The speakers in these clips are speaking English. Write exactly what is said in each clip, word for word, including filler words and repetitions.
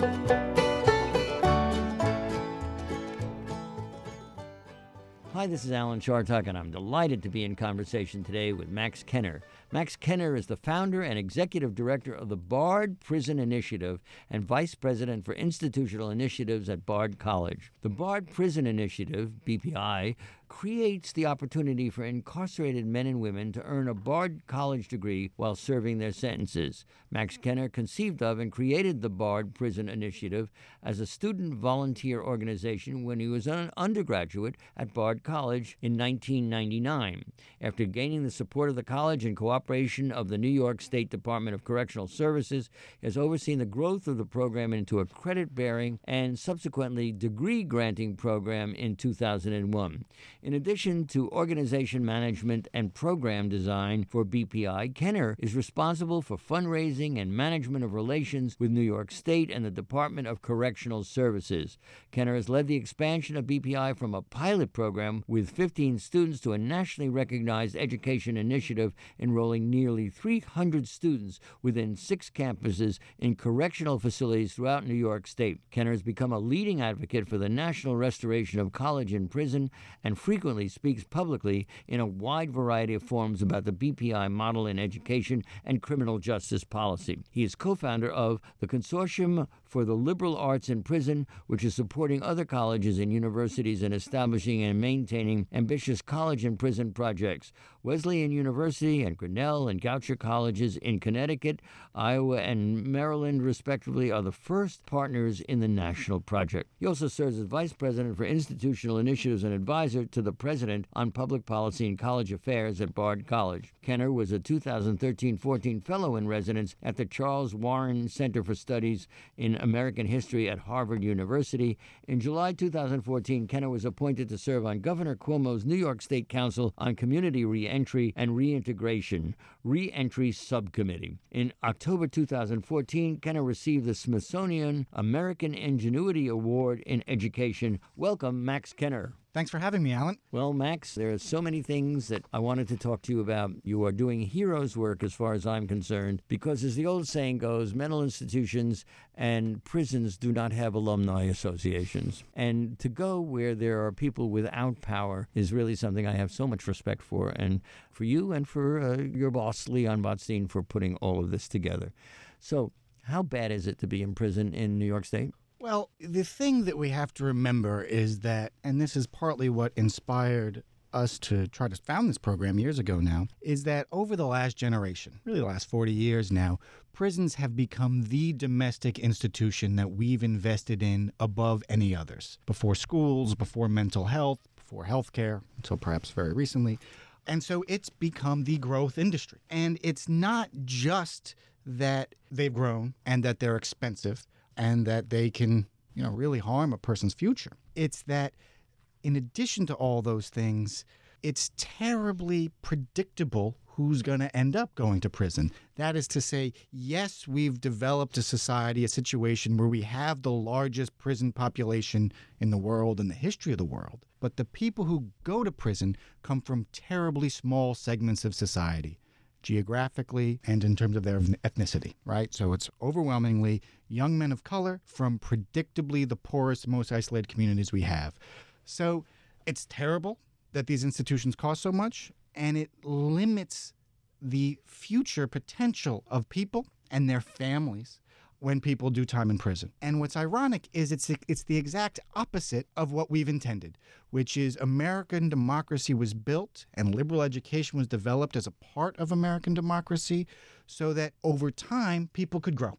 Hi, this is Alan Chartock, and I'm delighted to be in conversation today with Max Kenner. Max Kenner is the founder and executive director of the Bard Prison Initiative and vice president for institutional initiatives at Bard College. The Bard Prison Initiative, B P I, creates the opportunity for incarcerated men and women to earn a Bard College degree while serving their sentences. Max Kenner conceived of and created the Bard Prison Initiative as a student volunteer organization when he was an undergraduate at Bard College in nineteen ninety-nine. After gaining the support of the college and cooperation of the New York State Department of Correctional Services, he has overseen the growth of the program into a credit-bearing and subsequently degree-granting program in two thousand one. In addition to organization management and program design for B P I, Kenner is responsible for fundraising and management of relations with New York State and the Department of Correctional Services. Kenner has led the expansion of B P I from a pilot program with fifteen students to a nationally recognized education initiative enrolling nearly three hundred students within six campuses in correctional facilities throughout New York State. Kenner has become a leading advocate for the national restoration of college and prison and frequently speaks publicly in a wide variety of forums about the B P I model in education and criminal justice policy. He is co-founder of the Consortium for the Liberal Arts in Prison, which is supporting other colleges and universities in establishing and maintaining ambitious college and prison projects. Wesleyan University and Grinnell and Goucher colleges in Connecticut, Iowa, and Maryland, respectively, are the first partners in the national project. He also serves as vice president for institutional initiatives and advisor to the president on public policy and college affairs at Bard College. Kenner was a two thousand thirteen fourteen fellow in residence at the Charles Warren Center for Studies in American History at Harvard University. In July two thousand fourteen, Kenner was appointed to serve on Governor Cuomo's New York State Council on Community Reentry and Reintegration, Reentry Subcommittee. In October two thousand fourteen, Kenner received the Smithsonian American Ingenuity Award in Education. Welcome, Max Kenner. Thanks for having me, Alan. Well, Max, there are so many things that I wanted to talk to you about. You are doing heroes work as far as I'm concerned, because as the old saying goes, mental institutions and prisons do not have alumni associations. And to go where there are people without power is really something I have so much respect for, and for you and for uh, your boss, Leon Botstein, for putting all of this together. So how bad is it to be in prison in New York State? Well, the thing that we have to remember is that, and this is partly what inspired us to try to found this program years ago now, is that over the last generation, really the last forty years now, prisons have become the domestic institution that we've invested in above any others. Before schools, before mental health, before healthcare, until perhaps very recently. And so it's become the growth industry. And it's not just that they've grown and that they're expensive and that they can, you know, really harm a person's future. It's that in addition to all those things, it's terribly predictable who's going to end up going to prison. That is to say, yes, we've developed a society, a situation where we have the largest prison population in the world, in the history of the world. But the people who go to prison come from terribly small segments of society, geographically and in terms of their ethnicity, right? So it's overwhelmingly young men of color from predictably the poorest, most isolated communities we have. So it's terrible that these institutions cost so much, and it limits the future potential of people and their families when people do time in prison. And what's ironic is it's it's the exact opposite of what we've intended, which is American democracy was built and liberal education was developed as a part of American democracy so that over time people could grow.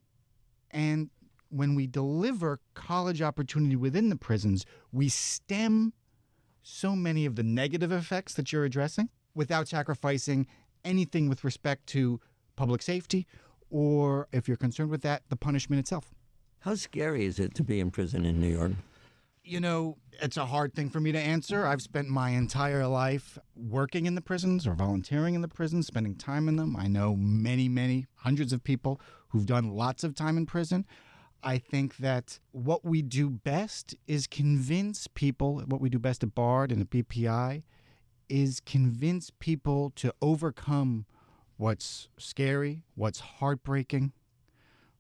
And when we deliver college opportunity within the prisons, we stem so many of the negative effects that you're addressing without sacrificing anything with respect to public safety or, if you're concerned with that, the punishment itself. How scary is it to be in prison in New York? You know, it's a hard thing for me to answer. I've spent my entire life working in the prisons or volunteering in the prisons, spending time in them. I know many, many, hundreds of people who've done lots of time in prison. I think that what we do best is convince people, what we do best at Bard and at B P I, is convince people to overcome what's scary, what's heartbreaking,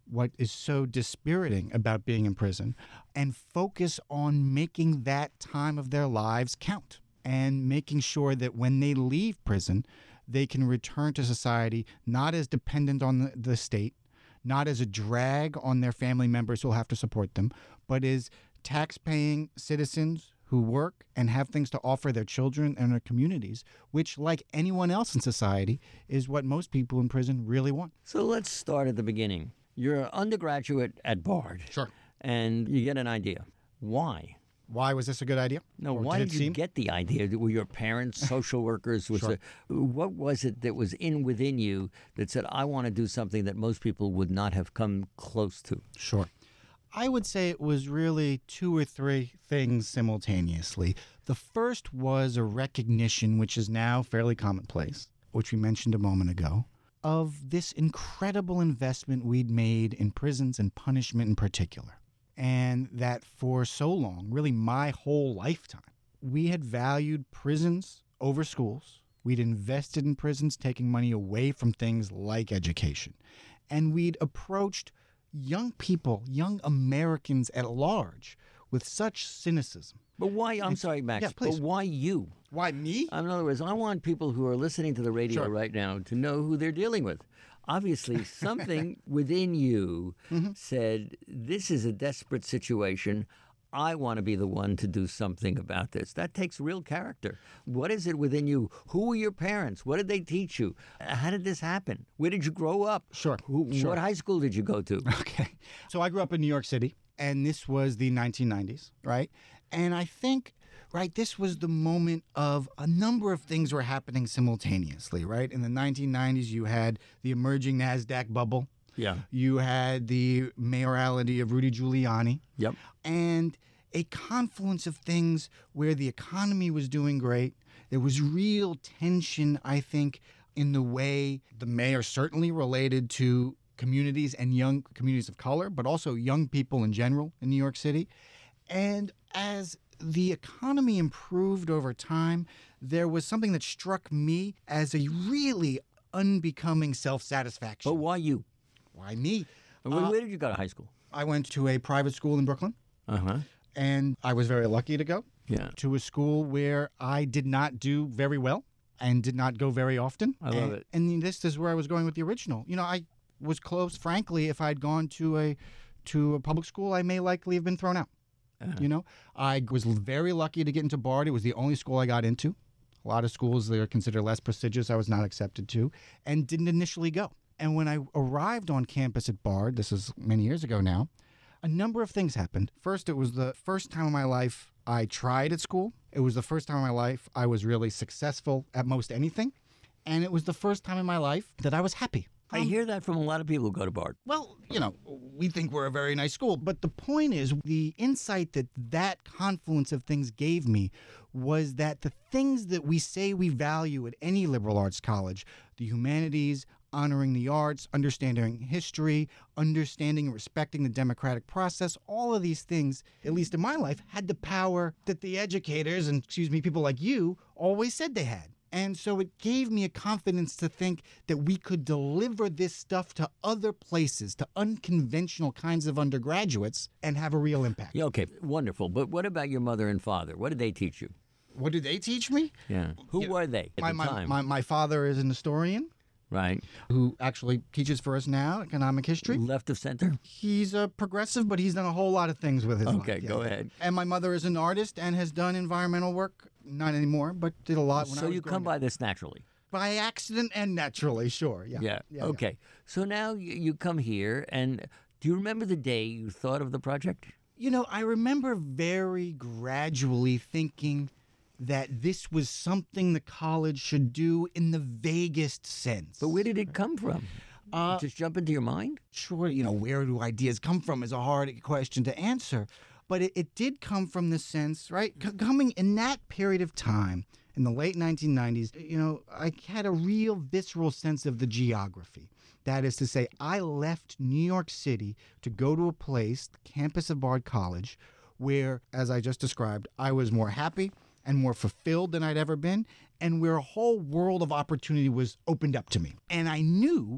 what is so dispiriting about being in prison and focus on making that time of their lives count and making sure that when they leave prison, they can return to society not as dependent on the, the state, not as a drag on their family members who will have to support them, but as tax-paying citizens who work and have things to offer their children and their communities, which, like anyone else in society, is what most people in prison really want. So let's start at the beginning. You're an undergraduate at Bard. Sure. And you get an idea. Why? Why was this a good idea? No, Or why did did, it you seem? get the idea? Were your parents social workers? Was Sure. it, what was it that was in within you that said, I want to do something that most people would not have come close to? Sure. I would say it was really two or three things simultaneously. The first was a recognition, which is now fairly commonplace, which we mentioned a moment ago, of this incredible investment we'd made in prisons and punishment in particular. And that for so long, really my whole lifetime, we had valued prisons over schools. We'd invested in prisons, taking money away from things like education. And we'd approached young people, young Americans at large, with such cynicism. But why, I'm sorry, Max, yeah, please. but why you? Why me? In other words, I want people who are listening to the radio Sure. right now to know who they're dealing with. Obviously, something within you Mm-hmm. said, this is a desperate situation. I want to be the one to do something about this. That takes real character. What is it within you? Who were your parents? What did they teach you? How did this happen? Where did you grow up? Sure, Who, sure. What high school did you go to? Okay. So I grew up in New York City, and this was the nineteen nineties, right? And I think, right, this was the moment of a number of things were happening simultaneously, right? In the nineteen nineties, you had the emerging NASDAQ bubble. Yeah. You had the mayoralty of Rudy Giuliani. Yep. And a confluence of things where the economy was doing great. There was real tension, I think, in the way the mayor certainly related to communities and young communities of color, but also young people in general in New York City. And as the economy improved over time, there was something that struck me as a really unbecoming self-satisfaction. But why you? Why me? Where, where did you go to high school? I went to a private school in Brooklyn, Uh-huh. and I was very lucky to go Yeah. to a school where I did not do very well and did not go very often. I love and, it. And this is where I was going with the original. You know, I was close, frankly, if I'd gone to a to a public school, I may likely have been thrown out. Uh-huh. You know, I was very lucky to get into Bard. It was the only school I got into. A lot of schools that are considered less prestigious, I was not accepted to, and didn't initially go. And when I arrived on campus at Bard, this is many years ago now, a number of things happened. First, it was the first time in my life I tried at school. It was the first time in my life I was really successful at most anything. And it was the first time in my life that I was happy. I hear that from a lot of people who go to Bard. Well, you know, we think we're a very nice school, but the point is the insight that that confluence of things gave me was that the things that we say we value at any liberal arts college, the humanities, honoring the arts, understanding history, understanding and respecting the democratic process, all of these things, at least in my life, had the power that the educators and, excuse me, people like you always said they had. And so it gave me a confidence to think that we could deliver this stuff to other places, to unconventional kinds of undergraduates, and have a real impact. Yeah, okay, wonderful. But what about your mother and father? What did they teach you? What did they teach me? Yeah. Who You- were they at My, the my, time? my, my father is an historian right. who actually teaches for us now economic history. Left of center? He's a progressive, but he's done a whole lot of things with his life. Okay, yeah. go ahead. And my mother is an artist and has done environmental work, not anymore, but did a lot when I So was you growing come up. by this naturally. By accident and naturally, sure. Yeah. Yeah. yeah. Okay. So now you, you come here, and do you remember the day you thought of the project? You know, I remember very gradually thinking that this was something the college should do in the vaguest sense. But where did it come from? Uh, Just jump into your mind? Sure, you know, where do ideas come from is a hard question to answer. But it, it did come from the sense, right? C- coming in that period of time, in the late nineteen nineties, you know, I had a real visceral sense of the geography. That is to say, I left New York City to go to a place, the campus of Bard College, where, as I just described, I was more happy and more fulfilled than I'd ever been, and where a whole world of opportunity was opened up to me. And I knew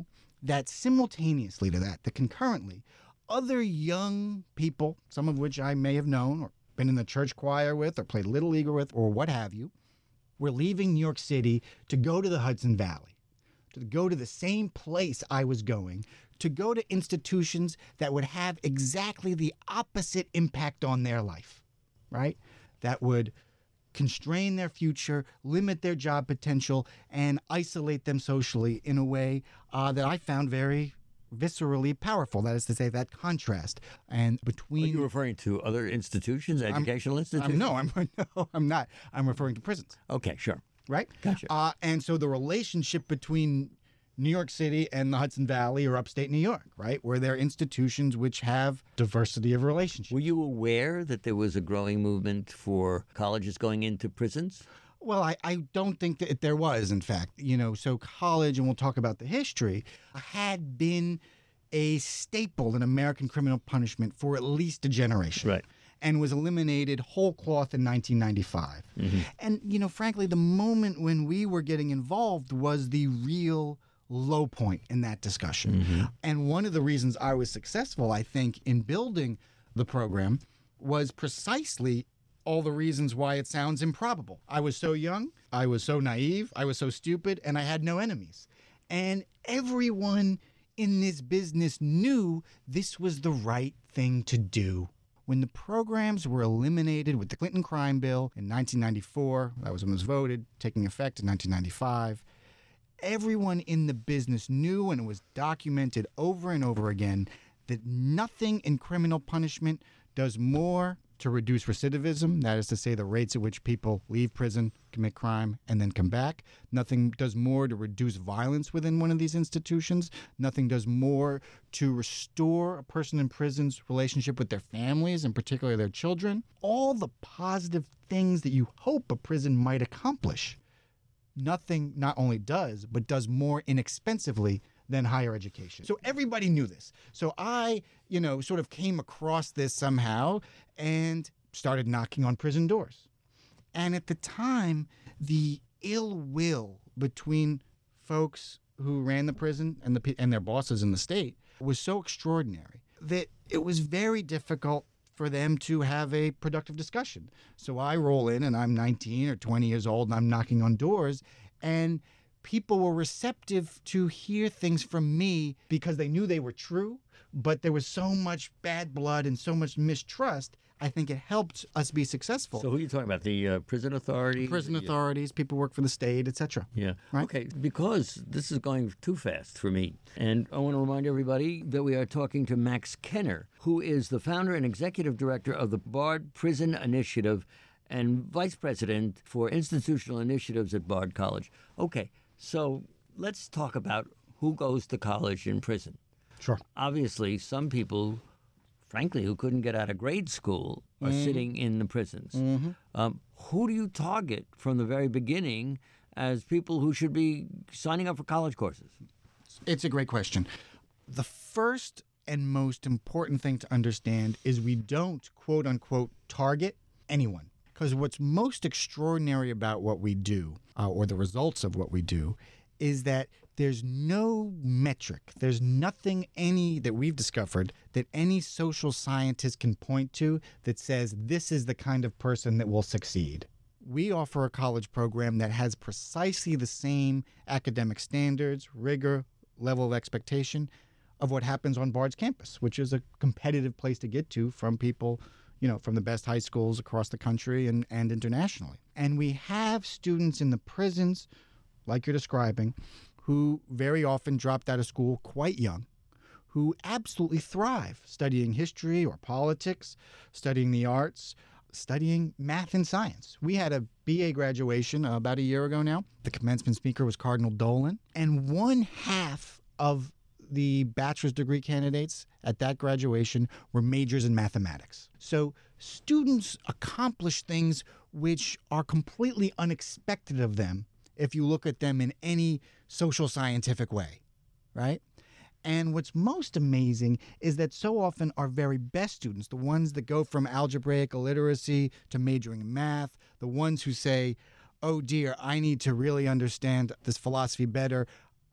that simultaneously to that, that concurrently, other young people, some of which I may have known or been in the church choir with or played Little League with or what have you, were leaving New York City to go to the Hudson Valley, to go to the same place I was going, to go to institutions that would have exactly the opposite impact on their life, right? That would constrain their future, limit their job potential, and isolate them socially in a way uh, that I found very viscerally powerful. That is to say, that contrast. And between... Are you referring to other institutions, educational I'm, institutions? I'm, no, I'm, no, I'm not. I'm referring to prisons. Okay, sure. Right? Gotcha. Uh, and so the relationship between New York City and the Hudson Valley or upstate New York, right, where there are institutions which have diversity of relationships. Were you aware that there was a growing movement for colleges going into prisons? Well, I, I don't think that there was, in fact. You know, so college, and we'll talk about the history, had been a staple in American criminal punishment for at least a generation. Right. And was eliminated whole cloth in nineteen ninety-five. Mm-hmm. And, you know, frankly, the moment when we were getting involved was the real low point in that discussion. Mm-hmm. And one of the reasons I was successful, I think, in building the program was precisely all the reasons why it sounds improbable. I was so young, I was so naive, I was so stupid, and I had no enemies. And everyone in this business knew this was the right thing to do. When the programs were eliminated with the Clinton crime bill in nineteen ninety-four, that was when it was voted, taking effect in nineteen ninety-five, everyone in the business knew, and it was documented over and over again, that nothing in criminal punishment does more to reduce recidivism, that is to say the rates at which people leave prison, commit crime, and then come back. Nothing does more to reduce violence within one of these institutions. Nothing does more to restore a person in prison's relationship with their families, and particularly their children. All the positive things that you hope a prison might accomplish, nothing not only does, but does more inexpensively than higher education. So everybody knew this. So I, you know, sort of came across this somehow and started knocking on prison doors. And at the time, the ill will between folks who ran the prison and the and their bosses in the state was so extraordinary that it was very difficult for them to have a productive discussion. So I roll in and I'm nineteen or twenty years old and I'm knocking on doors, and people were receptive to hear things from me because they knew they were true, but there was so much bad blood and so much mistrust. I think it helped us be successful. So who are you talking about? The uh, prison authorities? Prison authorities, yeah. People work for the state, et cetera. Yeah. Right? Okay, because this is going too fast for me. And I want to remind everybody that we are talking to Max Kenner, who is the founder and executive director of the Bard Prison Initiative and vice president for institutional initiatives at Bard College. Okay, so let's talk about who goes to college in prison. Sure. Obviously, some people, frankly, who couldn't get out of grade school are mm-hmm. sitting in the prisons. Mm-hmm. Um, who do you target from the very beginning as people who should be signing up for college courses? It's a great question. The first and most important thing to understand is we don't, quote unquote, target anyone. Because what's most extraordinary about what we do, uh, or the results of what we do, is that there's no metric, there's nothing any that we've discovered that any social scientist can point to that says this is the kind of person that will succeed. We offer a college program that has precisely the same academic standards, rigor, level of expectation of what happens on Bard's campus, which is a competitive place to get to from people, you know, from the best high schools across the country and, and internationally. And we have students in the prisons, like you're describing, who very often dropped out of school quite young, who absolutely thrive studying history or politics, studying the arts, studying math and science. We had a B A graduation uh, about a year ago now. The commencement speaker was Cardinal Dolan, and one half of the bachelor's degree candidates at that graduation were majors in mathematics. So students accomplish things which are completely unexpected of them if you look at them in any social scientific way, right? And what's most amazing is that so often our very best students, the ones that go from algebraic illiteracy to majoring in math, the ones who say, oh dear, I need to really understand this philosophy better,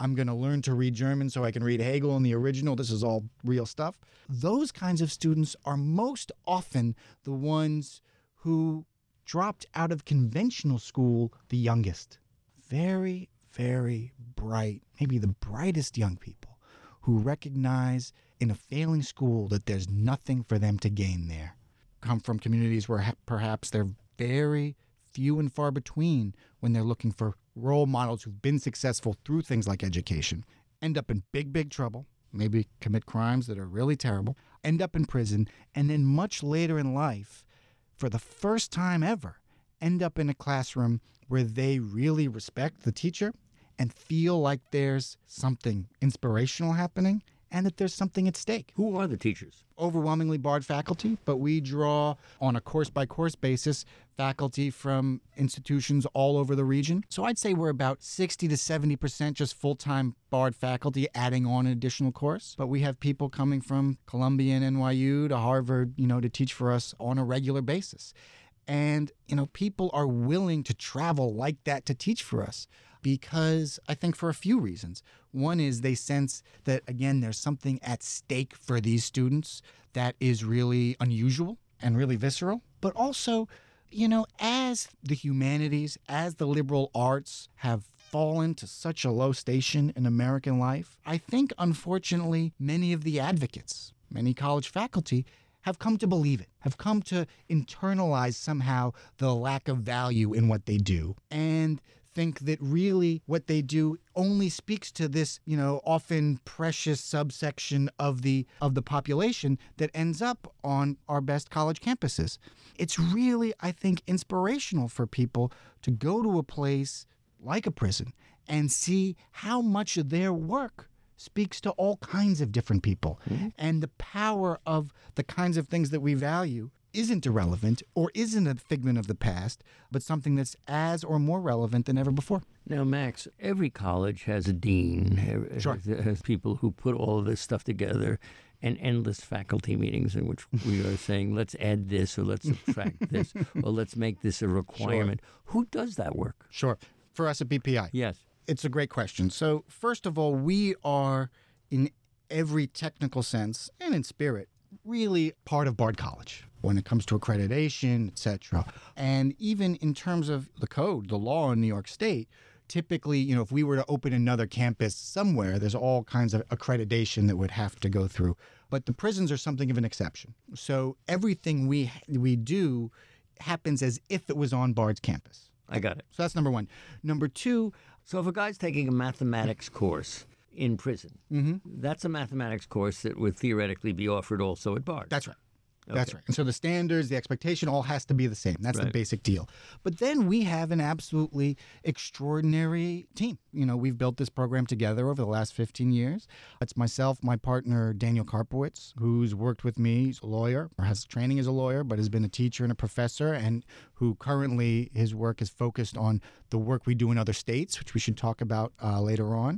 I'm going to learn to read German so I can read Hegel in the original. This is all real stuff. Those kinds of students are most often the ones who dropped out of conventional school the youngest. Very, very bright, maybe the brightest young people who recognize in a failing school that there's nothing for them to gain there. Come from communities where ha- perhaps they're very few and far between when they're looking for role models who've been successful through things like education, end up in big, big trouble, maybe commit crimes that are really terrible, end up in prison, and then much later in life, for the first time ever, end up in a classroom where they really respect the teacher and feel like there's something inspirational happening and that there's something at stake. Who are the teachers? Overwhelmingly Bard faculty, but we draw on a course-by-course basis faculty from institutions all over the region. So I'd say we're about sixty to seventy percent just full-time Bard faculty adding on an additional course. But we have people coming from Columbia and N Y U to Harvard, you know, to teach for us on a regular basis. And, you know, people are willing to travel like that to teach for us because I think for a few reasons. One is they sense that, again, there's something at stake for these students that is really unusual and really visceral. But also, you know, as the humanities, as the liberal arts have fallen to such a low station in American life, I think, unfortunately, many of the advocates, many college faculty, have come to believe it, have come to internalize somehow the lack of value in what they do, and think that really what they do only speaks to this, you know, often precious subsection of the of the population that ends up on our best college campuses. It's really, I think, inspirational for people to go to a place like a prison and see how much of their work speaks to all kinds of different people. Mm-hmm. And the power of the kinds of things that we value isn't irrelevant or isn't a figment of the past, but something that's as or more relevant than ever before. Now, Max, every college has a dean, Sure. has, has people who put all of this stuff together, and endless faculty meetings in which we are saying, let's add this or let's subtract this or let's make this a requirement. Sure. Who does that work? Sure. For us at B P I. Yes. It's a great question. So, first of all, we are, in every technical sense and in spirit, really part of Bard College when it comes to accreditation, et cetera. And even in terms of the code, the law in New York State, typically, you know, if we were to open another campus somewhere, there's all kinds of accreditation that would have to go through. But the prisons are something of an exception. So everything we we do happens as if it was on Bard's campus. I got it. So that's number one. Number two. So if a guy's taking a mathematics course in prison, mm-hmm. that's a mathematics course that would theoretically be offered also at Bard. That's right. Okay. That's right. And so the standards, the expectation all has to be the same. That's right. the basic deal. But then we have an absolutely extraordinary team. You know, we've built this program together over the last fifteen years. It's myself, my partner, Daniel Karpowitz, who's worked with me. He's a lawyer, or has training as a lawyer, but has been a teacher and a professor, and who currently his work is focused on the work we do in other states, which we should talk about uh, later on.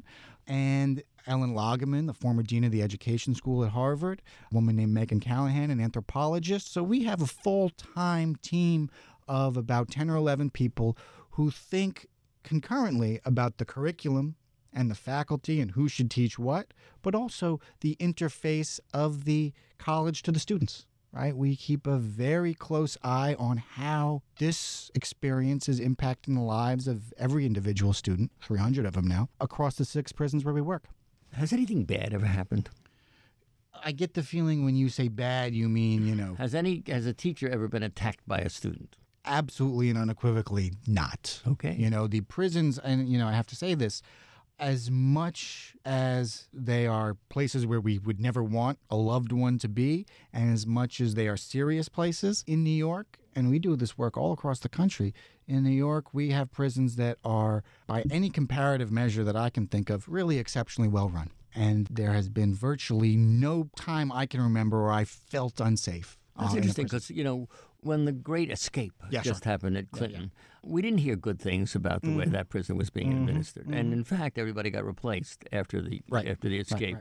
And Ellen Lageman, the former dean of the education school at Harvard, a woman named Megan Callahan, an anthropologist. So we have a full-time team of about ten or eleven people who think concurrently about the curriculum and the faculty and who should teach what, but also the interface of the college to the students. Right? We keep a very close eye on how this experience is impacting the lives of every individual student, three hundred of them now, across the six prisons where we work. Has anything bad ever happened? I get the feeling when you say bad, you mean, you know... Has any has a teacher ever been attacked by a student? Absolutely and unequivocally not. Okay. You know, the prisons, and, you know, I have to say this, as much as they are places where we would never want a loved one to be, and as much as they are serious places in New York, and we do this work all across the country, in New York we have prisons that are, by any comparative measure that I can think of, really exceptionally well run. And there has been virtually no time I can remember where I felt unsafe. That's uh, interesting because, you know, when the Great Escape yeah, just sure. happened at Clinton, yeah, yeah. we didn't hear good things about the mm-hmm. way that prison was being mm-hmm. administered. Mm-hmm. And in fact, everybody got replaced after the right. after the escape. Right, right, right.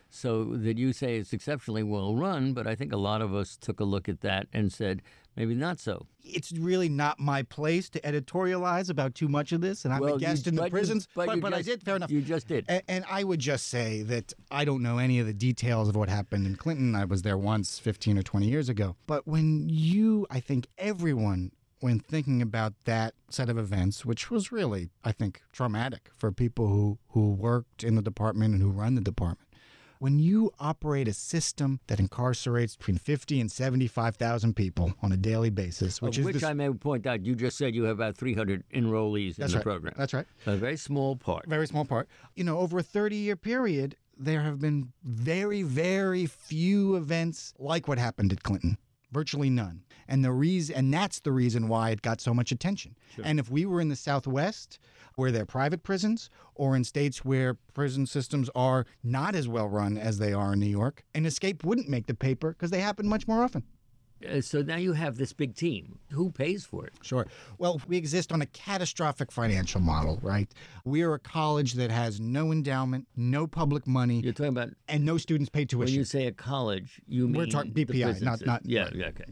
So that you say it's exceptionally well run, but I think a lot of us took a look at that and said, maybe not so. It's really not my place to editorialize about too much of this, and I'm Well, a guest you- in the but you- prisons, but but, you but I just- did, fair enough. You just did. A- And I would just say that I don't know any of the details of what happened in Clinton. I was there once fifteen or twenty years ago. But when you, I think everyone, when thinking about that set of events, which was really, I think, traumatic for people who, who worked in the department and who run the department, when you operate a system that incarcerates between fifty and seventy-five thousand people on a daily basis, which of is which this, I may point out, you just said you have about three hundred enrollees in that's the right. program. That's right. A very small part. Very small part. You know, over a thirty-year period, there have been very, very few events like what happened at Clinton. Virtually none. And the reason, and that's the reason why it got so much attention. Sure. And if we were in the Southwest, where they're private prisons, or in states where prison systems are not as well run as they are in New York, an escape wouldn't make the paper because they happen much more often. Uh, so now you have this big team. Who pays for it? Sure. Well, we exist on a catastrophic financial model, right? We're a college that has no endowment, no public money, You're talking about, and no students pay when tuition. you say a college, you mean We're talking the B P I, prison not- system. not- Yeah, right. yeah, okay.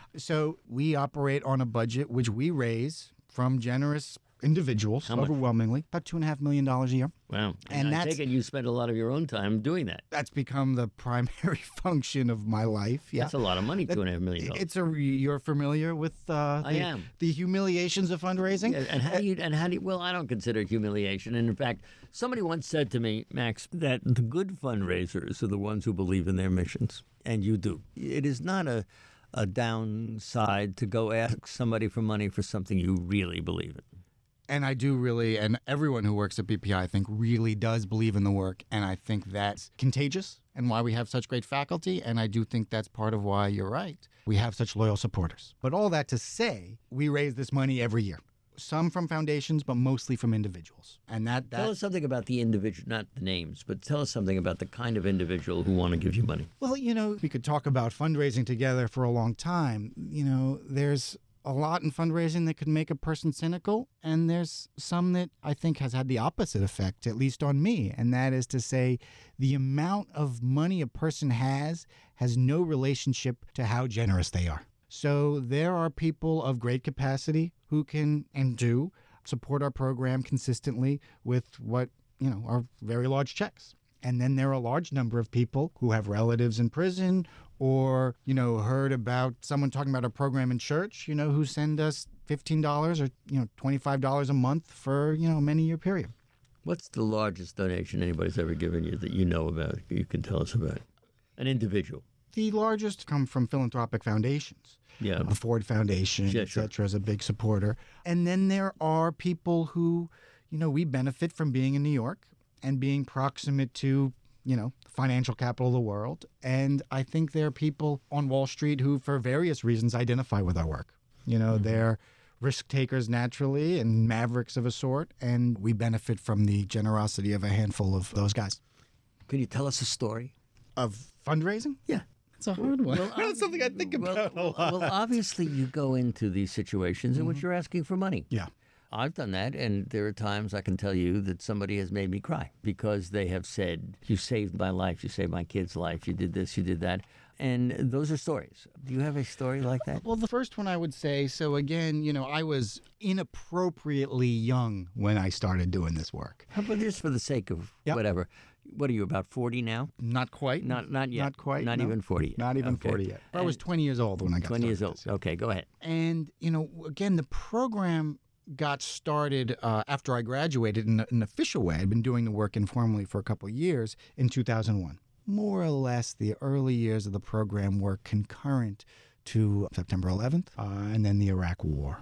So we operate on a budget which we raise from generous individuals, How much? overwhelmingly, about two and a half million dollars a year. Wow. And I that's- take it you spend a lot of your own time doing that. That's become the primary function of my life. Yeah, That's a lot of money, two and a half million dollars. it's a. You're familiar with uh, I the, am. the humiliations of fundraising. Yeah, and how do you? And how do you? Well, I don't consider it humiliation. And in fact, somebody once said to me, Max, that the good fundraisers are the ones who believe in their missions, and you do. It is not a a downside to go ask somebody for money for something you really believe in. And I do really, and everyone who works at B P I, I think, really does believe in the work. And I think that's contagious and why we have such great faculty. And I do think that's part of why you're right. We have such loyal supporters. But all that to say, we raise this money every year. Some from foundations, but mostly from individuals. And that, that Tell us something about the individual, not the names, but tell us something about the kind of individual who want to give you money. Well, you know, we could talk about fundraising together for a long time. You know, there's a lot in fundraising that could make a person cynical, and there's some that I think has had the opposite effect, at least on me, and that is to say the amount of money a person has has no relationship to how generous they are. So there are people of great capacity who can and do support our program consistently with what, you know, are very large checks. And then there are a large number of people who have relatives in prison or, you know, heard about someone talking about a program in church, you know, who send us fifteen dollars or, you know, twenty-five dollars a month for, you know, a many-year period. What's the largest donation anybody's ever given you that you know about, you can tell us about? An individual. The largest come from philanthropic foundations. Yeah. The Ford Foundation, Yeah, et sure. cetera, is a big supporter. And then there are people who, you know, we benefit from being in New York and being proximate to, you know, financial capital of the world. And I think there are people on Wall Street who, for various reasons, identify with our work. You know, Mm-hmm. they're risk takers naturally and mavericks of a sort. And we benefit from the generosity of a handful of those guys. Can you tell us a story? Of fundraising? Yeah. It's a hard one. Well, That's something I think well, about a well, lot. well, obviously, you go into these situations in which you're asking for money. Yeah. I've done that, and there are times I can tell you that somebody has made me cry because they have said, you saved my life, you saved my kid's life, you did this, you did that. And those are stories. Do you have a story like that? Well, the first one I would say, so again, you know, I was inappropriately young when I started doing this work. How about just for the sake of Yep. whatever? What are you, about forty now? Not quite. Not not yet. Not quite. Not no. even forty yet. Not even Okay. forty yet. I was And twenty years old when I got twenty years started old. with this. Okay, go ahead. And, you know, again, the program got started uh, after I graduated in an official way. I'd been doing the work informally for a couple of years in two thousand one. More or less, the early years of the program were concurrent to September eleventh uh, and then the Iraq War.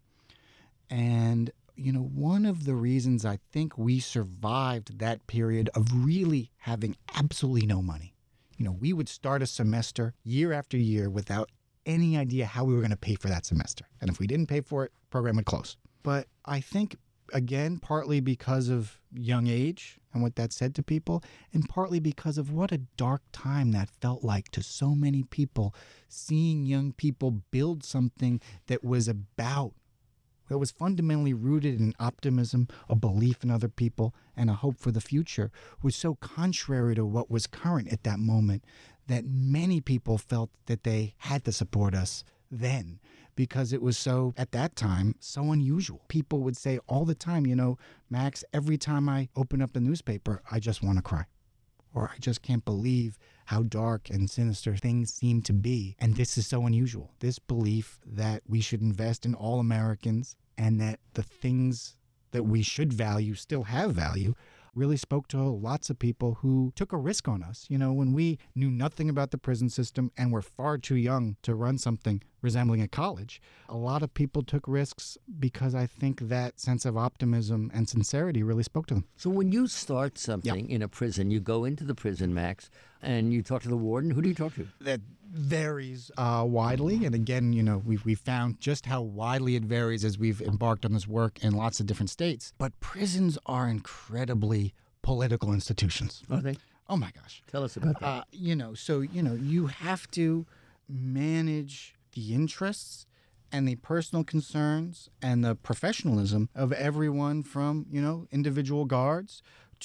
And, you know, one of the reasons I think we survived that period of really having absolutely no money, you know, we would start a semester year after year without any idea how we were going to pay for that semester. And if we didn't pay for it, the program would close. But I think, again, partly because of young age and what that said to people, and partly because of what a dark time that felt like to so many people, seeing young people build something that was about that was fundamentally rooted in optimism, a belief in other people, and a hope for the future, was so contrary to what was current at that moment that many people felt that they had to support us then, because it was so, at that time, so unusual. People would say all the time, you know, Max, every time I open up the newspaper, I just want to cry. Or I just can't believe how dark and sinister things seem to be. And this is so unusual. This belief that we should invest in all Americans and that the things that we should value still have value really spoke to lots of people who took a risk on us. You know, when we knew nothing about the prison system and were far too young to run something resembling a college, a lot of people took risks because I think that sense of optimism and sincerity really spoke to them. So when you start something Yeah. in a prison, you go into the prison, Max, and you talk to the warden. Who do you talk to? That varies uh, widely. And again, you know, we've, we've found just how widely it varies as we've embarked on this work in lots of different states. But prisons are incredibly political institutions. Are they? Oh, my gosh. Tell us about that. Uh, you know, so, you know, you have to manage the interests and the personal concerns and the professionalism of everyone from, you know, individual guards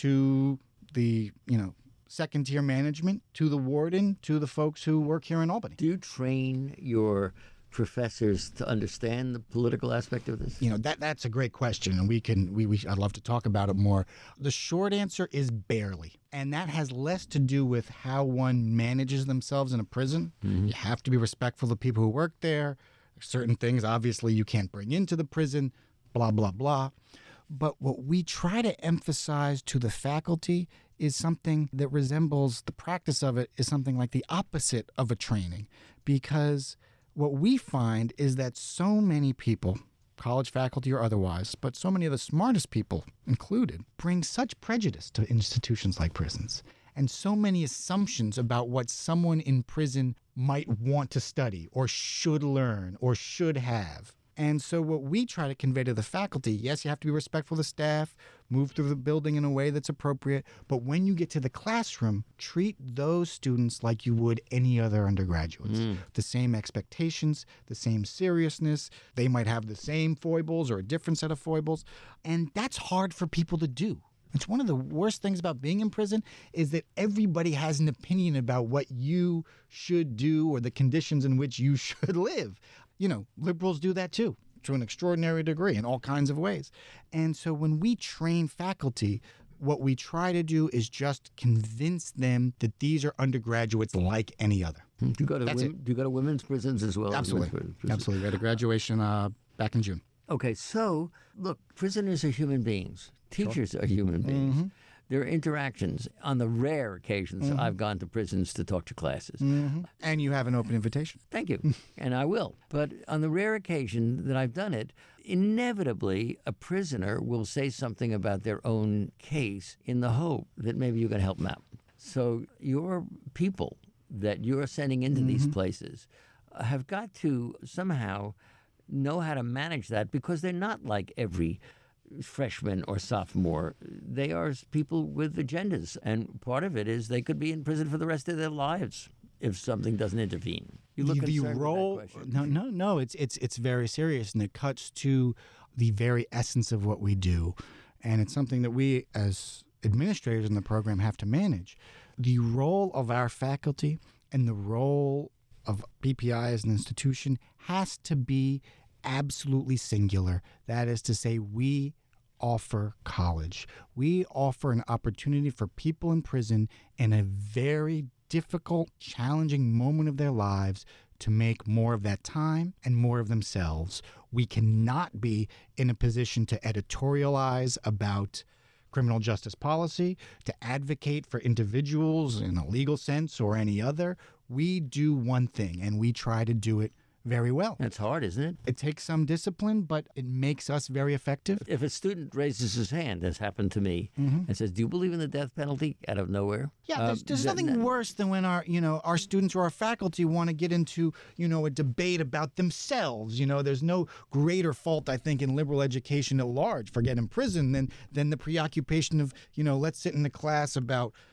to the, you know, second tier management to the warden to the folks who work here in Albany. Do you train your professors to understand the political aspect of this? You know, that that's a great question, and we can we, we I'd love to talk about it more. The short answer is barely. And that has less to do with how one manages themselves in a prison. Mm-hmm. You have to be respectful of people who work there. Certain things obviously you can't bring into the prison, blah blah blah. But what we try to emphasize to the faculty is something that resembles the practice of it is something like the opposite of a training, because what we find is that so many people, college faculty or otherwise, but so many of the smartest people included, bring such prejudice to institutions like prisons and so many assumptions about what someone in prison might want to study or should learn or should have. And so what we try to convey to the faculty, yes, you have to be respectful of the staff, move through the building in a way that's appropriate, but when you get to the classroom, treat those students like you would any other undergraduates. Mm. The same expectations, the same seriousness. They might have the same foibles or a different set of foibles, and that's hard for people to do. It's one of the worst things about being in prison is that everybody has an opinion about what you should do or the conditions in which you should live. You know, liberals do that too, to an extraordinary degree in all kinds of ways. And so when we train faculty, what we try to do is just convince them that these are undergraduates like any other. Do you go to, That's wom- it. do you go to women's prisons as well? Absolutely. Women's prisons? Absolutely. We had a graduation uh, back in June. Okay, so look, prisoners are human beings. Teachers are human beings. Mm-hmm. There are interactions. On the rare occasions Mm-hmm. I've gone to prisons to talk to classes. Mm-hmm. And you have an open invitation. Thank you, and I will. But on the rare occasion that I've done it, inevitably a prisoner will say something about their own case in the hope that maybe you can help them out. So your people that you're sending into mm-hmm. these places have got to somehow know how to manage that, because they're not like every freshman or sophomore. They are people with agendas, and part of it is they could be in prison for the rest of their lives if something doesn't intervene. You look the concerned role, with that question. No, no, no. It's it's it's very serious, and it cuts to the very essence of what we do, and it's something that we as administrators in the program have to manage. The role of our faculty and the role of B P I as an institution has to be absolutely singular. That is to say, we offer college. We offer an opportunity for people in prison in a very difficult, challenging moment of their lives to make more of that time and more of themselves. We cannot be in a position to editorialize about criminal justice policy, to advocate for individuals in a legal sense or any other. We do one thing, and we try to do it very well. That's hard, isn't it? It takes some discipline, but it makes us very effective. If a student raises his hand, as happened to me, mm-hmm. and says, "Do you believe in the death penalty?" out of nowhere. Yeah, there's, um, there's that- nothing that- worse than when our, you know, our students or our faculty want to get into, you know, a debate about themselves. You know, there's no greater fault, I think, in liberal education at large, forget in prison, than than the preoccupation of, you know, let's sit in the class about,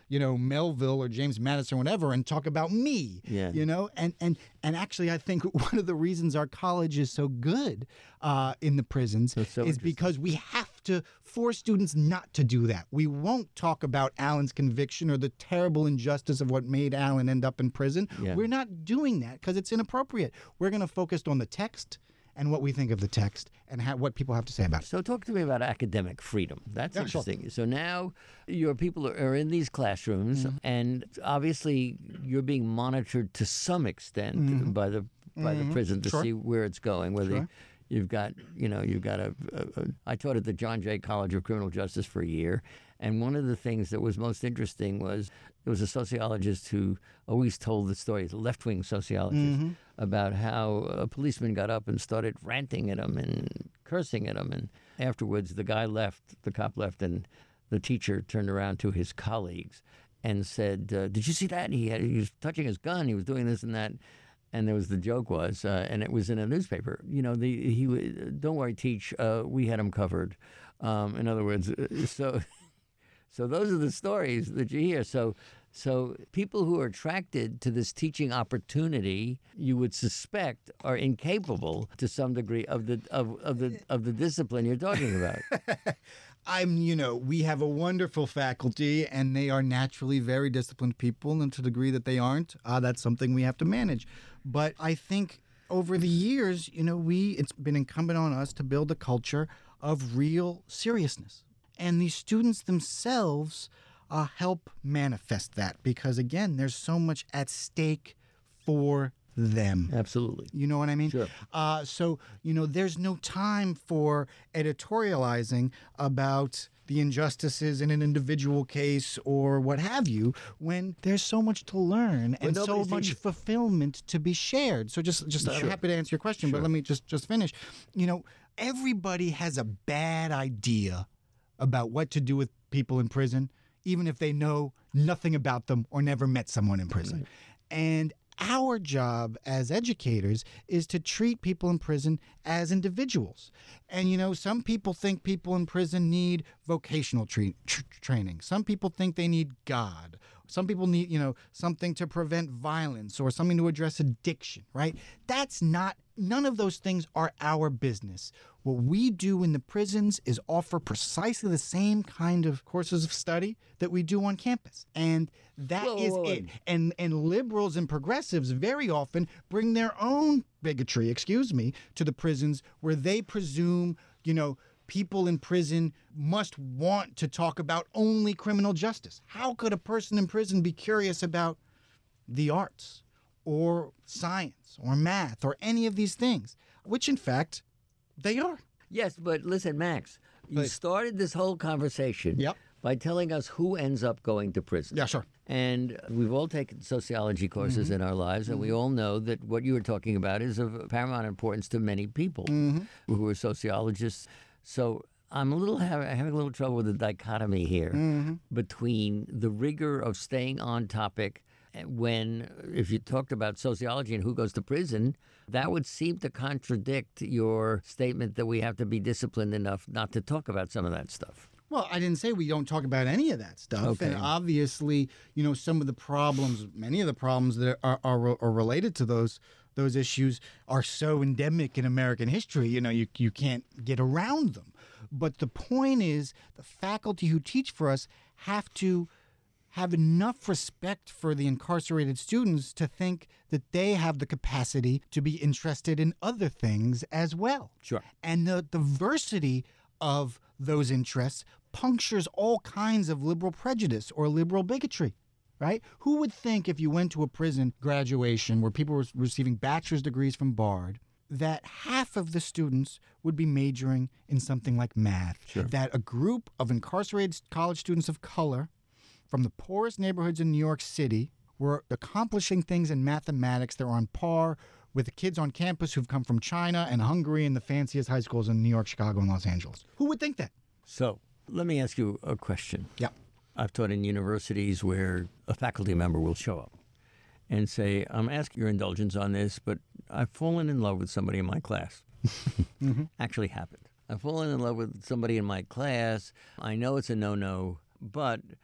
you know, Melville or James Madison or whatever and talk about me, Yeah. you know? And, and, and actually, I think one of the reasons our college is so good uh, in the prisons That's so is interesting. because we have to force students not to do that. We won't talk about Alan's conviction or the terrible injustice of what made Alan end up in prison. Yeah. We're not doing that because it's inappropriate. We're going to focus on the text and what we think of the text and how, what people have to say about it. So talk to me about academic freedom. That's Yeah, sure. interesting. So now your people are in these classrooms, Mm-hmm. and obviously you're being monitored to some extent by the by the prison to Mm-hmm. Sure. see where it's going. Whether Sure. you've got, you know, you've got a, a, a. I taught at the John Jay College of Criminal Justice for a year, and one of the things that was most interesting was there was a sociologist who always told the stories, a left-wing sociologist, Mm-hmm. about how a policeman got up and started ranting at him and cursing at him. And afterwards, the guy left, the cop left, and the teacher turned around to his colleagues and said, uh, did you see that? He, had, he was touching his gun. He was doing this and that. And there was the joke was, uh, and it was in a newspaper, you know, the he w- don't worry, teach, uh, we had him covered. Um, in other words, uh, so so those are the stories that you hear. So so people who are attracted to this teaching opportunity, you would suspect, are incapable to some degree of the of, of the of the discipline you're talking about. I'm, you know, we have a wonderful faculty, and they are naturally very disciplined people, and to the degree that they aren't, uh, that's something we have to manage. But I think over the years, you know, we it's been incumbent on us to build a culture of real seriousness, and these students themselves uh, help manifest that because, again, there's so much at stake for them. Absolutely. You know what I mean? Sure. Uh, so, you know, there's no time for editorializing about the injustices in an individual case or what have you when there's so much to learn and so nobody much seems- fulfillment to be shared. So just, just I'm Sure. happy to answer your question, but Sure. let me just, just finish. You know, everybody has a bad idea about what to do with people in prison, even if they know nothing about them or never met someone in prison. And our job as educators is to treat people in prison as individuals. And, you know, some people think people in prison need vocational tre- tr- training. Some people think they need God. Some people need, you know, something to prevent violence or something to address addiction, right? That's not, none of those things are our business. What we do in the prisons is offer precisely the same kind of courses of study that we do on campus. And that Whoa, is whoa, whoa. it. And and liberals and progressives very often bring their own bigotry, excuse me, to the prisons where they presume, you know, people in prison must want to talk about only criminal justice. How could a person in prison be curious about the arts or science or math or any of these things, which in fact they are. Yes, but listen, Max, you Please. started this whole conversation Yep. by telling us who ends up going to prison. Yeah, sure. And we've all taken sociology courses in our lives, and we all know that what you were talking about is of paramount importance to many people who are sociologists. So I'm a little having, having a little trouble with the dichotomy here between the rigor of staying on topic when, if you talked about sociology and who goes to prison, that would seem to contradict your statement that we have to be disciplined enough not to talk about some of that stuff. Well, I didn't say we don't talk about any of that stuff. Okay. And obviously, you know, some of the problems, many of the problems that are, are, are related to those those issues are so endemic in American history, you know, you, you can't get around them. But the point is, the faculty who teach for us have to have enough respect for the incarcerated students to think that they have the capacity to be interested in other things as well. Sure. And the diversity of those interests punctures all kinds of liberal prejudice or liberal bigotry, right? Who would think if you went to a prison graduation where people were receiving bachelor's degrees from Bard, that half of the students would be majoring in something like math? Sure. That a group of incarcerated college students of color from the poorest neighborhoods in New York City were accomplishing things in mathematics that were on par with the kids on campus who've come from China and Hungary and the fanciest high schools in New York, Chicago, and Los Angeles. Who would think that? So let me ask you a question. Yeah. I've taught in universities where a faculty member will show up and say, I'm asking your indulgence on this, but I've fallen in love with somebody in my class. Mm-hmm. Actually happened. I've fallen in love with somebody in my class. I know it's a no-no, but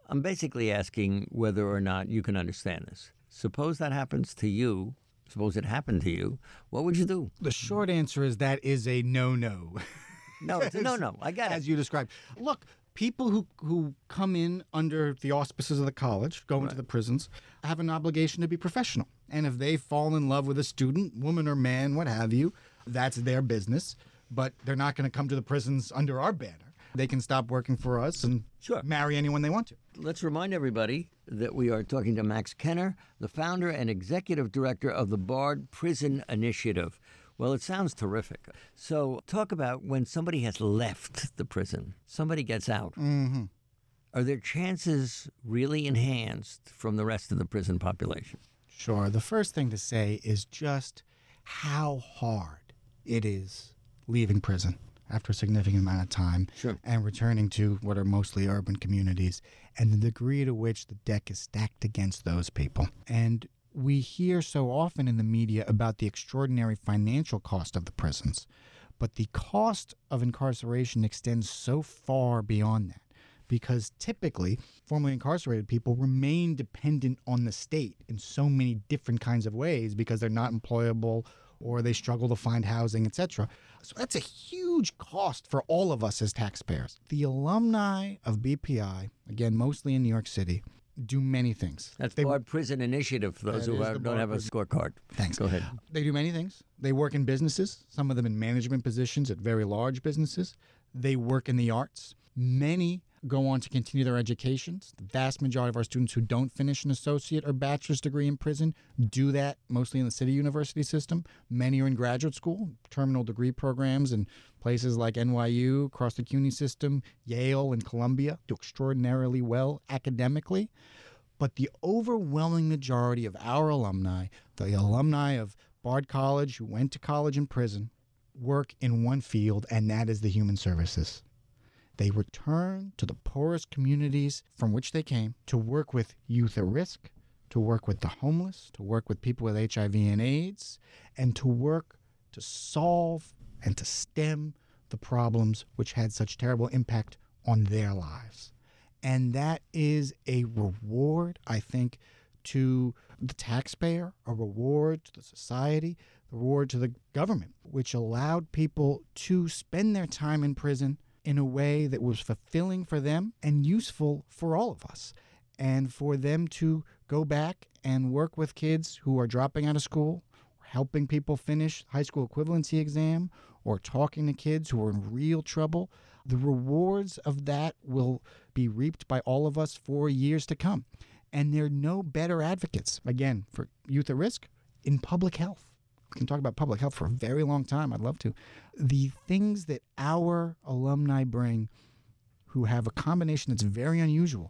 I'm basically asking whether or not you can understand this. Suppose that happens to you. Suppose it happened to you. What would you do? The short answer is that is a no-no. No, it's a no-no. I got it. As you described. Look, people who, who come in under the auspices of the college, go into Right. the prisons, have an obligation to be professional. And if they fall in love with a student, woman or man, what have you, that's their business. But they're not going to come to the prisons under our banner. They can stop working for us and Sure. marry anyone they want to. Let's remind everybody that we are talking to Max Kenner, the founder and executive director of the Bard Prison Initiative. Well, it sounds terrific. So talk about when somebody has left the prison, somebody gets out. Mm-hmm. Are their chances really enhanced from the rest of the prison population? Sure. The first thing to say is just how hard it is leaving prison after a significant amount of time Sure. and returning to what are mostly urban communities, and the degree to which the deck is stacked against those people. And we hear so often in the media about the extraordinary financial cost of the prisons, but the cost of incarceration extends so far beyond that, because typically formerly incarcerated people remain dependent on the state in so many different kinds of ways because they're not employable or they struggle to find housing, et cetera. So that's a huge cost for all of us as taxpayers. The alumni of B P I, again, mostly in New York City, do many things. That's They- Bard Prison Initiative for those That who is are, the don't Bard have a Prison- scorecard. Thanks. Go ahead. They do many things. They work in businesses, some of them in management positions at very large businesses. They work in the arts. Many go on to continue their educations. The vast majority of our students who don't finish an associate or bachelor's degree in prison do that mostly in the city university system. Many are in graduate school, terminal degree programs in places like N Y U, across the CUNY system, Yale and Columbia, do extraordinarily well academically. But the overwhelming majority of our alumni, the alumni of Bard College who went to college in prison, work in one field, and that is the human services. They return to the poorest communities from which they came to work with youth at risk, to work with the homeless, to work with people with H I V and AIDS, and to work to solve and to stem the problems which had such terrible impact on their lives. And that is a reward, I think, to the taxpayer, a reward to the society, a reward to the government, which allowed people to spend their time in prison in a way that was fulfilling for them and useful for all of us. And for them to go back and work with kids who are dropping out of school, helping people finish high school equivalency exam, or talking to kids who are in real trouble, the rewards of that will be reaped by all of us for years to come. And there are no better advocates, again, for youth at risk in public health. We can talk about public health for a very long time. I'd love to. The things that our alumni bring, who have a combination that's very unusual,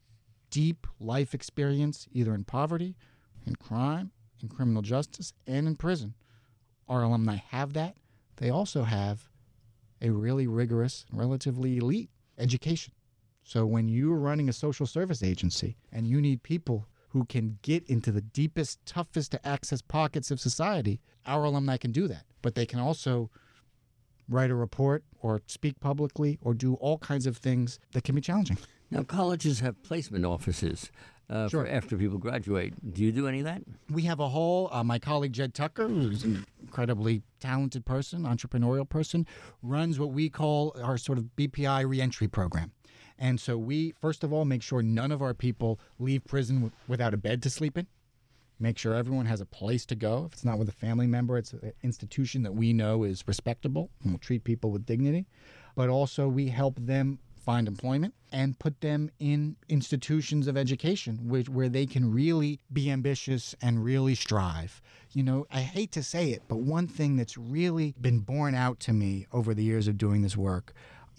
deep life experience, either in poverty, in crime, in criminal justice, and in prison. Our alumni have that. They also have a really rigorous, relatively elite education. So when you're running a social service agency and you need people who can get into the deepest, toughest to access pockets of society, our alumni can do that. But they can also write a report or speak publicly or do all kinds of things that can be challenging. Now, colleges have placement offices uh, Sure. for after people graduate. Do you do any of that? We have a whole, uh, my colleague Jed Tucker, who's an incredibly talented person, entrepreneurial person, runs what we call our sort of B P I reentry program. And so we, first of all, make sure none of our people leave prison w- without a bed to sleep in. Make sure everyone has a place to go. If it's not with a family member, it's an institution that we know is respectable and will treat people with dignity. But also we help them find employment and put them in institutions of education which, where they can really be ambitious and really strive. You know, I hate to say it, but one thing that's really been borne out to me over the years of doing this work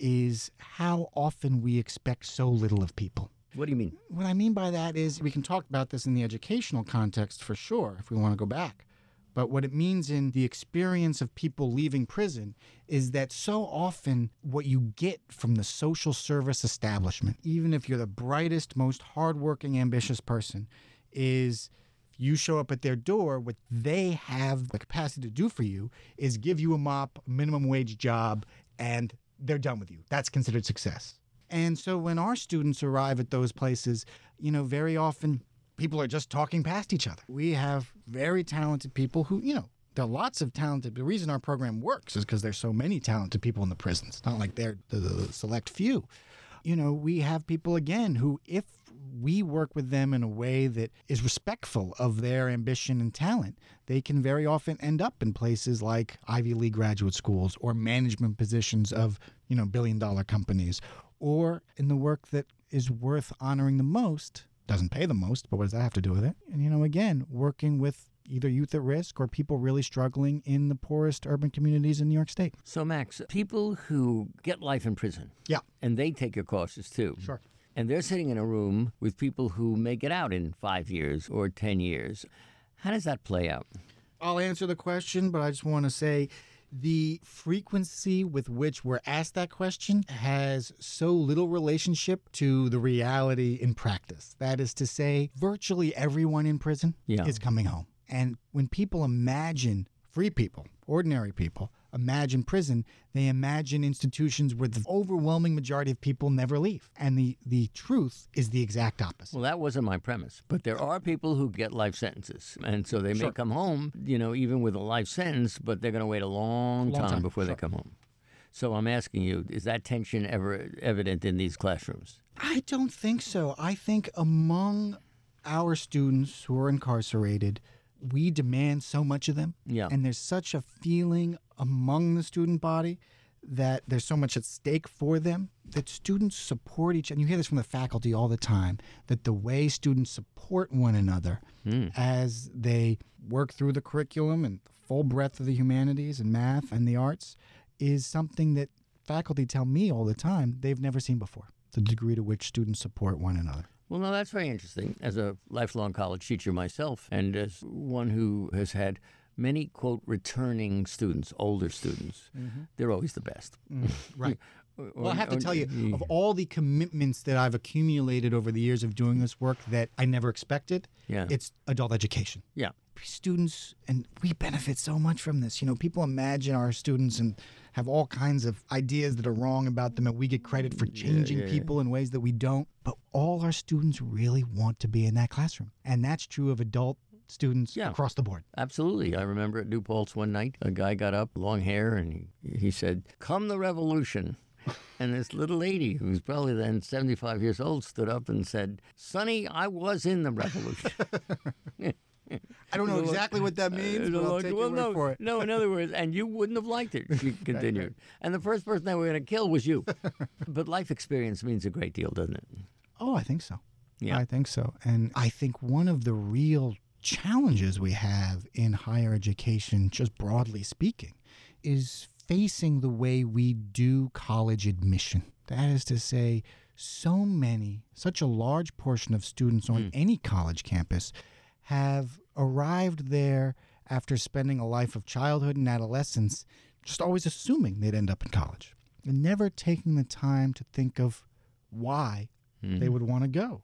is how often we expect so little of people. What do you mean? What I mean by that is we can talk about this in the educational context for sure if we want to go back. But what it means in the experience of people leaving prison is that so often what you get from the social service establishment, even if you're the brightest, most hardworking, ambitious person, is you show up at their door, what they have the capacity to do for you is give you a mop, a minimum wage job, and they're done with you. That's considered success. And so when our students arrive at those places, you know, very often people are just talking past each other. We have very talented people who, you know, there are lots of talented. The reason our program works is because there's so many talented people in the prisons. It's not like they're the, the select few. You know, we have people, again, who, if we work with them in a way that is respectful of their ambition and talent, they can very often end up in places like Ivy League graduate schools or management positions of, you know, billion-dollar companies, or in the work that is worth honoring the most, doesn't pay the most, but what does that have to do with it? And, you know, again, working with either youth at risk or people really struggling in the poorest urban communities in New York State. So, Max, people who get life in prison, yeah, and they take your courses too. Sure. And they're sitting in a room with people who may get out in five years or ten years. How does that play out? I'll answer the question, but I just want to say the frequency with which we're asked that question has so little relationship to the reality in practice. That is to say, virtually everyone in prison yeah. is coming home. And when people imagine, free people, ordinary people, imagine prison, they imagine institutions where the overwhelming majority of people never leave. And the, the truth is the exact opposite. Well, that wasn't my premise. But there are people who get life sentences. And so they may Sure. come home, you know, even with a life sentence, but they're going to wait a long, Long time, time, before sure. they come home. So I'm asking you, is that tension ever evident in these classrooms? I don't think so. I think among our students who are incarcerated, we demand so much of them. Yeah. And there's such a feeling among the student body that there's so much at stake for them that students support each other. And you hear this from the faculty all the time, that the way students support one another Mm. as they work through the curriculum and the full breadth of the humanities and math and the arts is something that faculty tell me all the time they've never seen before, the degree to which students support one another. Well, no, that's very interesting. As a lifelong college teacher myself, and as one who has had many, quote, returning students, older students, Mm-hmm. they're always the best. Mm, right. Or- Well, I have to or- tell you, of all the commitments that I've accumulated over the years of doing this work that I never expected, Yeah. it's adult education. Yeah. Students, and we benefit so much from this. You know, people imagine our students and have all kinds of ideas that are wrong about them, and we get credit for changing yeah, yeah. people in ways that we don't. But all our students really want to be in that classroom. And that's true of adult students Yeah. across the board. Absolutely. I remember at New Paltz one night, a guy got up, long hair, and he, he said, "Come the revolution." And this little lady, who's probably then seventy-five years old, stood up and said, "Sonny, I was in the revolution." I don't know exactly what that means, but I'll take well, your word no, for it. no, in other words, and you wouldn't have liked it, she continued. And the first person they were going to kill was you. But life experience means a great deal, doesn't it? Oh, I think so. Yeah. I think so. And I think one of the real challenges we have in higher education, just broadly speaking, is facing the way we do college admission. That is to say, so many, such a large portion of students on Mm. any college campus have arrived there after spending a life of childhood and adolescence, just always assuming they'd end up in college, and never taking the time to think of why Mhm. they would want to go.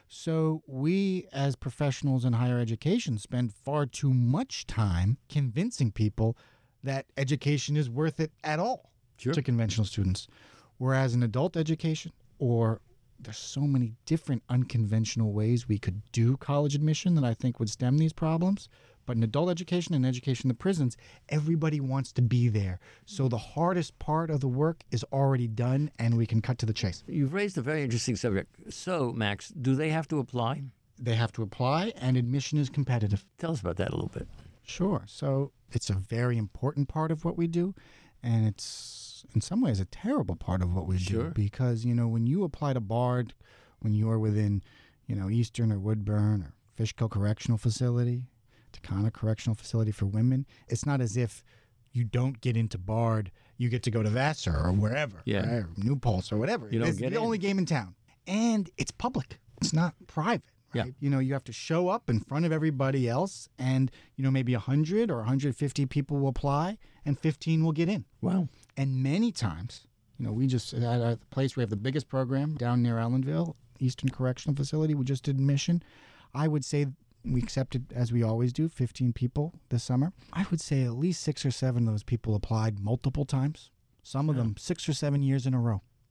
So we, as professionals in higher education, spend far too much time convincing people that education is worth it at all Sure. to conventional students. Whereas in adult education, or there's so many different unconventional ways we could do college admission that I think would stem these problems. But in adult education and education in the prisons, everybody wants to be there. So the hardest part of the work is already done, and we can cut to the chase. You've raised a very interesting subject. So, Max, do they have to apply? They have to apply, and admission is competitive. Tell us about that a little bit. Sure. So it's a very important part of what we do, and it's in some ways a terrible part of what we Sure. do because, you know, when you apply to BARD, when you're within, you know, Eastern or Woodburn or Fishkill Correctional Facility, Takana Correctional Facility for women, it's not as if you don't get into BARD, you get to go to Vassar or wherever, Yeah. right? Or New Paltz or whatever. You don't It's get the in. only game in town. And it's public. It's not private. Right? Yeah. You know, you have to show up in front of everybody else, and, you know, maybe one hundred or one hundred fifty people will apply, and fifteen will get in. Wow. And many times, you know, we just, at a place where we have the biggest program down near Allenville, Eastern Correctional Facility, we just did admission. I would say we accepted, as we always do, fifteen people this summer. I would say at least six or seven of those people applied multiple times, some of Yeah. them six or seven years in a row.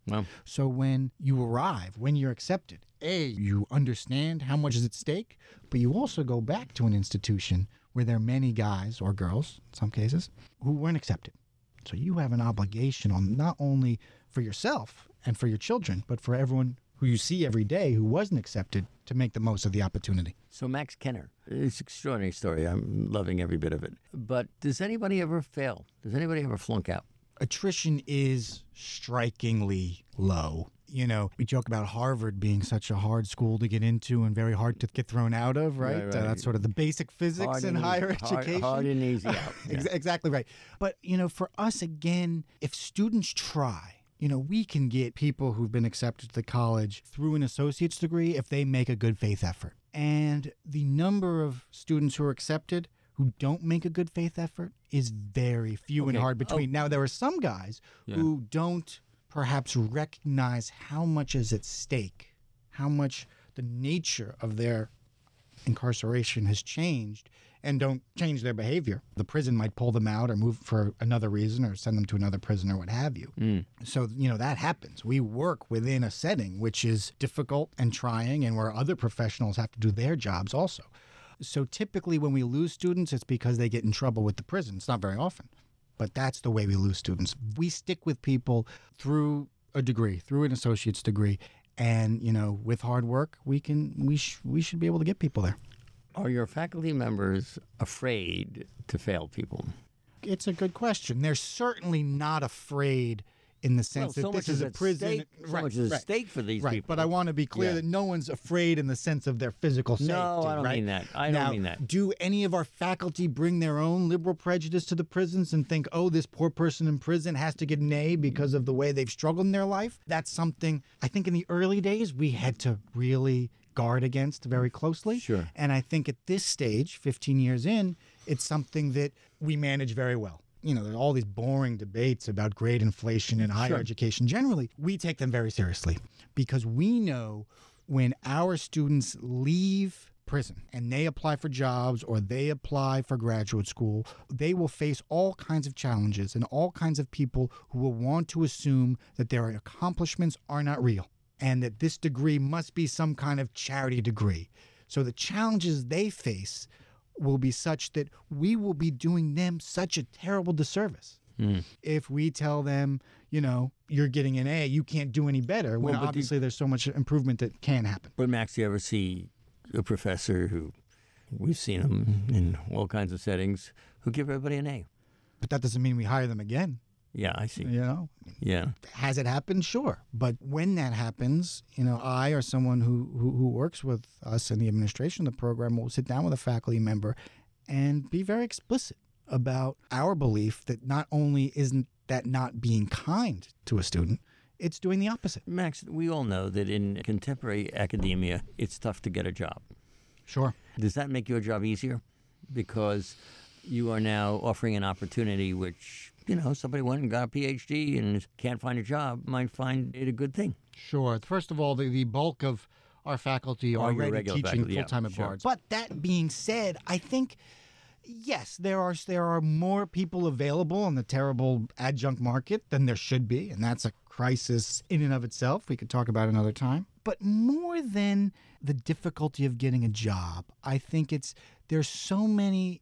Well, So when you arrive, when you're accepted, A, you understand how much is at stake, but you also go back to an institution where there are many guys or girls, in some cases, who weren't accepted. So you have an obligation on not only for yourself and for your children, but for everyone who you see every day who wasn't accepted to make the most of the opportunity. so Max Kenner, it's an extraordinary story. I'm loving every bit of it. But does anybody ever fail? Does anybody ever flunk out? Attrition is strikingly low. You know, we joke about Harvard being such a hard school to get into and very hard to get thrown out of, right? Right, right. Uh, that's sort of the basic physics Hard in and higher easy. Hard- education. Hard, and easy out. Yeah. Ex- Exactly right. But, you know, for us, again, if students try, you know, we can get people who've been accepted to the college through an associate's degree if they make a good faith effort. And the number of students who are accepted who don't make a good faith effort is very few and Okay. hard between. Now, there are some guys Yeah. who don't perhaps recognize how much is at stake, how much the nature of their incarceration has changed, and don't change their behavior. The prison might pull them out or move for another reason or send them to another prison or what have you. Mm. So, you know, that happens. We work within a setting which is difficult and trying and where other professionals have to do their jobs also. So typically when we lose students, it's because they get in trouble with the prison. It's not very often, but that's the way we lose students. We stick with people through a degree, through an associate's degree, and, you know, with hard work, we can we sh- we should be able to get people there. Are your faculty members afraid to fail people? It's a good question. They're certainly not afraid in the sense well, so that much this is a at prison. Stake, so Right, much is right. at stake for these Right, people. but I want to be clear Yeah. that no one's afraid in the sense of their physical safety. No, I don't right? mean that. I don't now, mean that. Do any of our faculty bring their own liberal prejudice to the prisons and think, oh, this poor person in prison has to get an A because of the way they've struggled in their life? That's something I think in the early days we had to really guard against very closely. Sure. And I think at this stage, fifteen years in, it's something that we manage very well. You know, there are all these boring debates about grade inflation in higher Sure. education. Generally, we take them very seriously because we know when our students leave prison and they apply for jobs or they apply for graduate school, they will face all kinds of challenges and all kinds of people who will want to assume that their accomplishments are not real and that this degree must be some kind of charity degree. So the challenges they face will be such that we will be doing them such a terrible disservice. Mm. If we tell them, you know, you're getting an A, you can't do any better, when Well, but do- obviously there's so much improvement that can happen. But Max, do you ever see a professor who, we've seen them in all kinds of settings, who give everybody an A? But that doesn't mean we hire them again, Yeah, I see. you know? Yeah. Has it happened? Sure. But when that happens, you know, I or someone who, who, who works with us in the administration of the program will sit down with a faculty member and be very explicit about our belief that not only isn't that not being kind to a student, it's doing the opposite. Max, we all know that in contemporary academia, it's tough to get a job. Sure. Does that make your job easier? Because you are now offering an opportunity which, you know, somebody went and got a P H D and can't find a job might find it a good thing. Sure. First of all, the, the bulk of our faculty Are are your already regular teaching faculty, yeah, full-time at sure. Bards. But that being said, I think, yes, there are there are more people available on the terrible adjunct market than there should be, and that's a crisis in and of itself. We could talk about another time. But more than the difficulty of getting a job, I think it's there's so many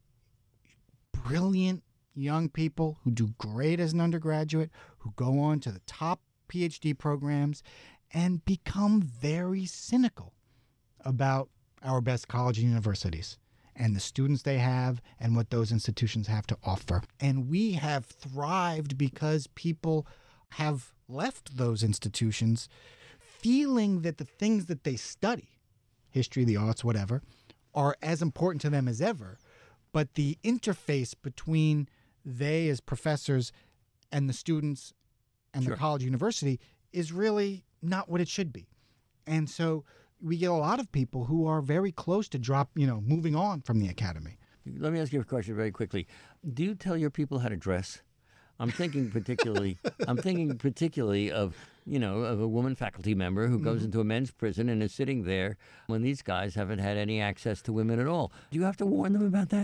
brilliant young people who do great as an undergraduate, who go on to the top P H D programs and become very cynical about our best colleges and universities and the students they have and what those institutions have to offer. And we have thrived because people have left those institutions feeling that the things that they study, history, the arts, whatever, are as important to them as ever. But the interface between they as professors and the students and Sure. the college university is really not what it should be. And so we get a lot of people who are very close to drop, you know, moving on from the academy. Let me ask you a question very quickly. Do you tell your people how to dress? I'm thinking particularly I'm thinking particularly of, you know, of a woman faculty member who goes into a men's prison and is sitting there when these guys haven't had any access to women at all. Do you have to warn them about that?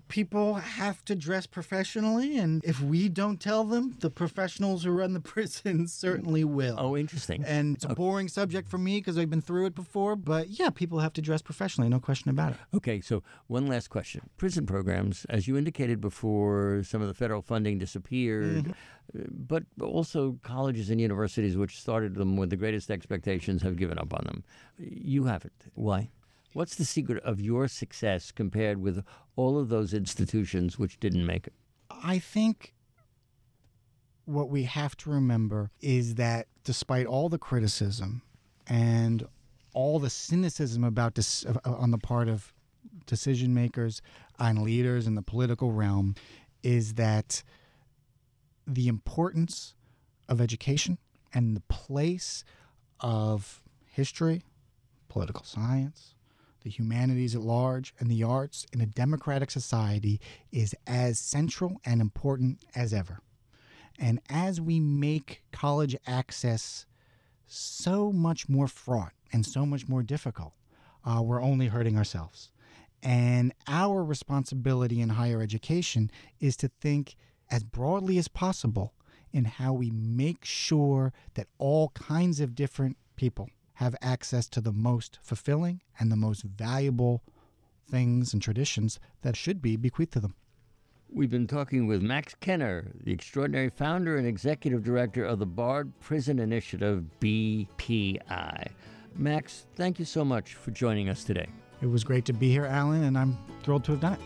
people have to dress professionally, and if we don't tell them, the professionals who run the prison certainly will. Oh, interesting. And it's a Okay. boring subject for me because I've been through it before, but yeah, people have to dress professionally, no question about it. Okay, so one last question. Prison programs, as you indicated before, some of the federal funding disappeared, Mm-hmm. uh, but also colleges and universities, which started them with the greatest expectations, have given up on them. You haven't. Why? What's the secret of your success compared with all of those institutions which didn't make it? I think what we have to remember is that despite all the criticism and all the cynicism about this uh, on the part of decision makers and leaders in the political realm, is that the importance of education and the place of history, political science, the humanities at large, and the arts in a democratic society is as central and important as ever. And as we make college access so much more fraught and so much more difficult, uh, we're only hurting ourselves. And our responsibility in higher education is to think as broadly as possible in how we make sure that all kinds of different people have access to the most fulfilling and the most valuable things and traditions that should be bequeathed to them. We've been talking with Max Kenner, the extraordinary founder and executive director of the Bard Prison Initiative, B P I. Max, thank you so much for joining us today. It was great to be here, Alan, and I'm thrilled to have done it.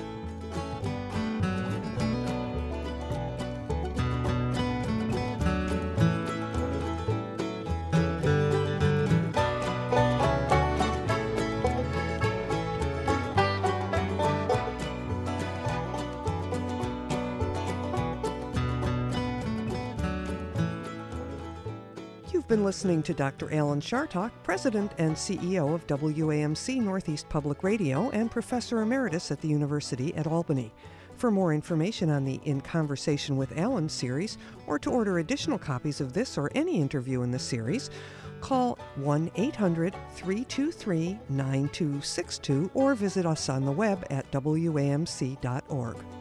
You've been listening to Doctor Alan Chartock, President and C E O of W A M C Northeast Public Radio and Professor Emeritus at the University at Albany. For more information on the In Conversation with Alan series, or to order additional copies of this or any interview in the series, call one eight hundred, three two three, nine two six two or visit us on the web at W A M C dot org.